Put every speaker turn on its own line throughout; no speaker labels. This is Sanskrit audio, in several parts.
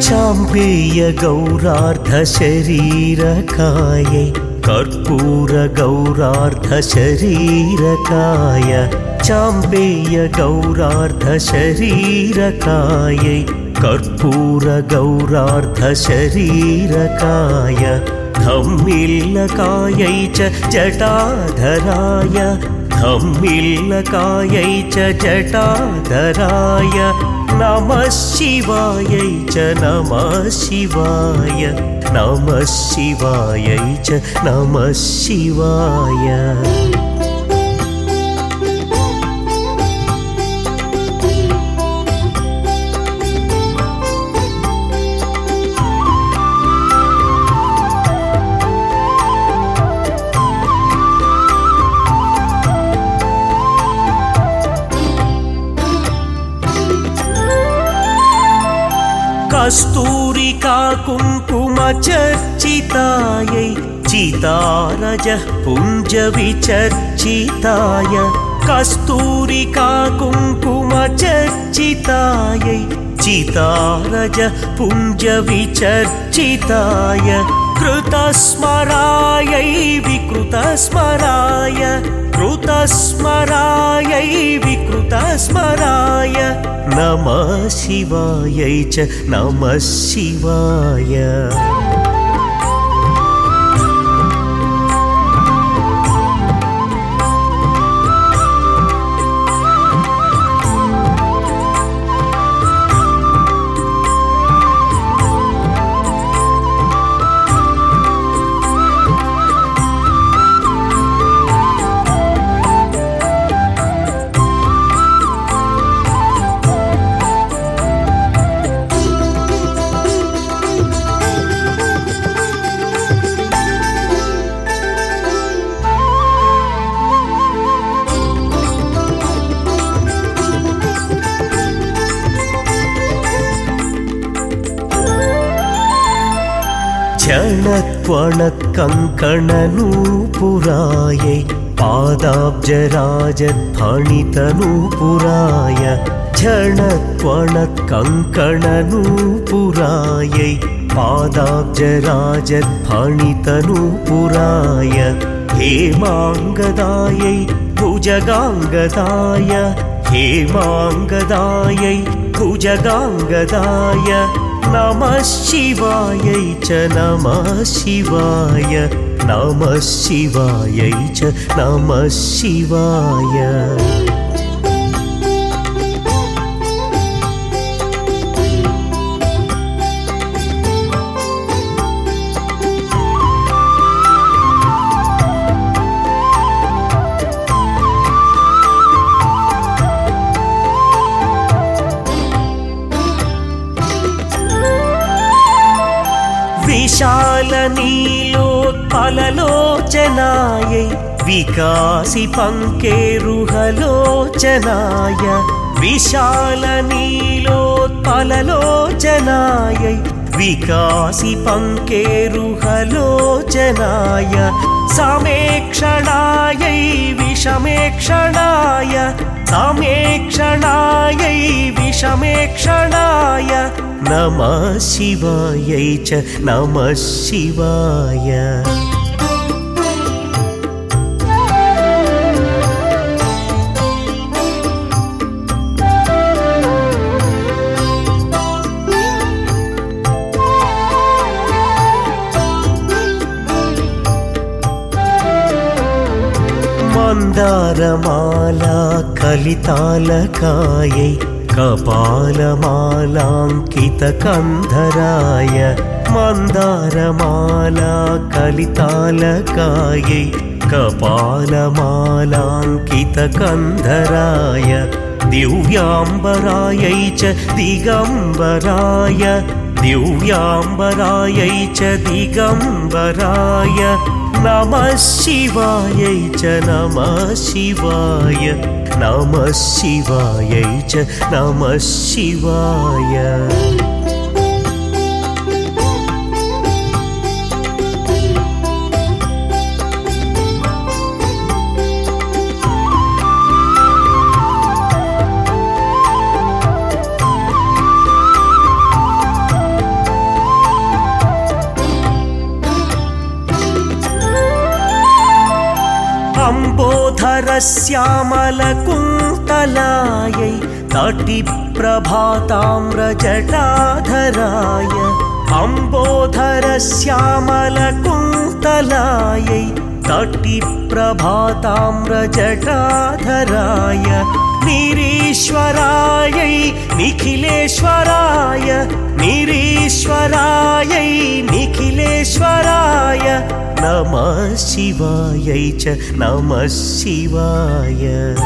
चाम्पेय गौरार्धशरीरकायै कर्पूर गौरार्धशरीरकाय चाम्पेय गौरार्धशरीरकायै कर्पूर गौरार्धशरीरकाय धम्मिल्लकायै च जटाधराय धम्मिल्लकायै च जटाधराय नमः शिवायै च नमः शिवाय नमः शिवायै च नमः शिवाय। कस्तूरिका कुङ्कुम चर्चितायै चितारजः पुञ्जविचर्चिताय कस्तूरिका कुङ्कुम चर्चितायै चितारजः पुञ्जविचर्चिताय कृतस्मरायै विकृतस्मराय कृतस्मरायै विकृतस्मराय नमः शिवायै च नमः शिवाय। झणत्वणत्कङ्कणनूपुरायै पादाब्जराजध्वनितनूपुराय झणत्वणत्कङ्कणनूपुरायै पादाब्जराजध्वनितनूपुराय हेमाङ्गदायै भुजगाङ्गदाय हेमाङ्गदायै भुजगाङ्गदाय नमः शिवायै च नमः शिवाय नमः शिवायै च नमः शिवाय। विशालनीलोत्पललोचनायै विकासिपङ्केरुहलोचनाय विशालनीलोत्पललोचनायै विकासिपङ्केरुहलोचनाय समेक्षणायै विषमेक्षणाय समेक्षणायै विषमेक्षणाय नमः शिवायै च नमः शिवाय। मन्दारमाला कलितालकायै कपालमालाङ्कितकन्धराय मन्दारमाला कलितालकायै कपालमालाङ्कितकन्धराय दिव्याम्बरायै च दिगम्बराय दिव्याम्बरायै च दिगम्बराय नमः शिवायै च नमः शिवाय नमः शिवायै च नमः शिवाय। अम्बोधरश्यामलकुन्तलायै तटिप्रभाताम्रजटाधराय अम्बोधरश्यामलकुन्तलायै तटिप्रभाताम्रजटाधराय निरीश्वरायै निखिलेश्वराय निरीश्वरायै निखिलेश्वराय नमः शिवायै च नमः शिवाय।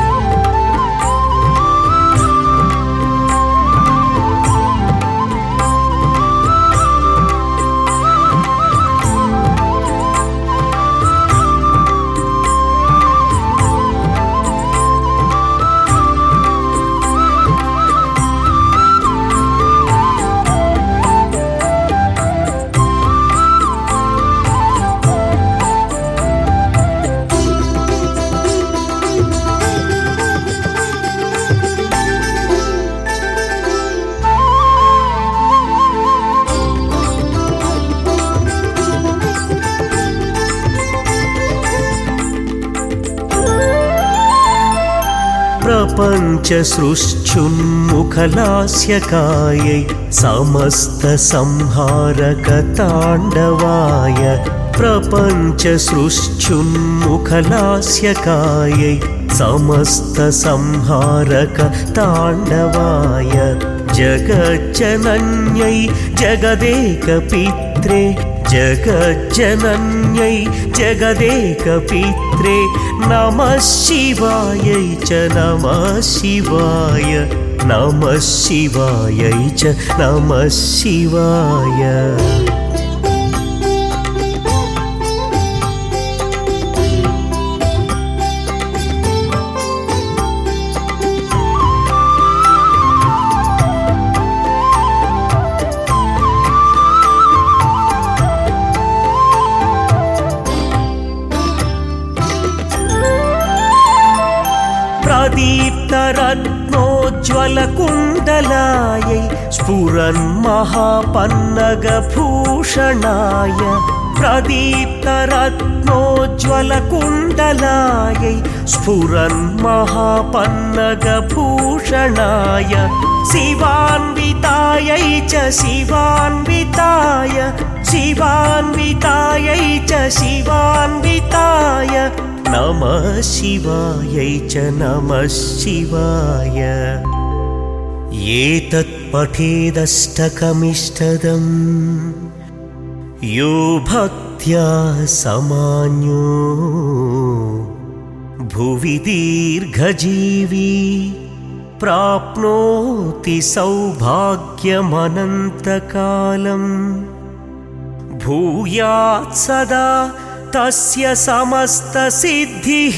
प्रपञ्चसृष्टुन्मुखलास्यकायै समस्तसंहारकताण्डवाय प्रपञ्चसृष्टुन्मुखलास्यकायै समस्तसंहारकताण्डवाय जगज्जनन्यै जगदेकपित्रे जगज्जनन्यै जगदेकपित्रे नमः शिवायै च नमः शिवाय नमः शिवायै च नमः शिवाय। प्रदीप्तरत्नोज्ज्वलकुण्डलायै स्फुरन्महापन्नगभूषणाय प्रदीप्तरत्नोज्ज्वलकुण्डलायै स्फुरन्महापन्नगभूषणाय शिवान्वितायै च शिवान्विताय शिवान्वितायै च शिवान्विताय नमः शिवायै च नमः शिवाय। एतत् पठेदष्टकमिष्टदम् यो भक्त्या समान्यो भुवि दीर्घजीवी प्राप्नोति सौभाग्यमनन्तकालम् भूयात् सदा तस्य समस्तसिद्धिः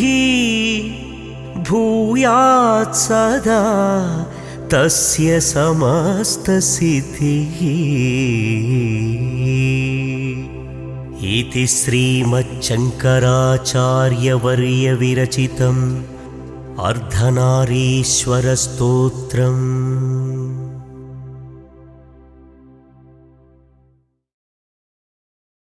भूयात् सदा तस्य समस्तसिद्धिः। इति श्रीमच्छङ्कराचार्यवर्यविरचितम् अर्धनारीश्वरस्तोत्रम्।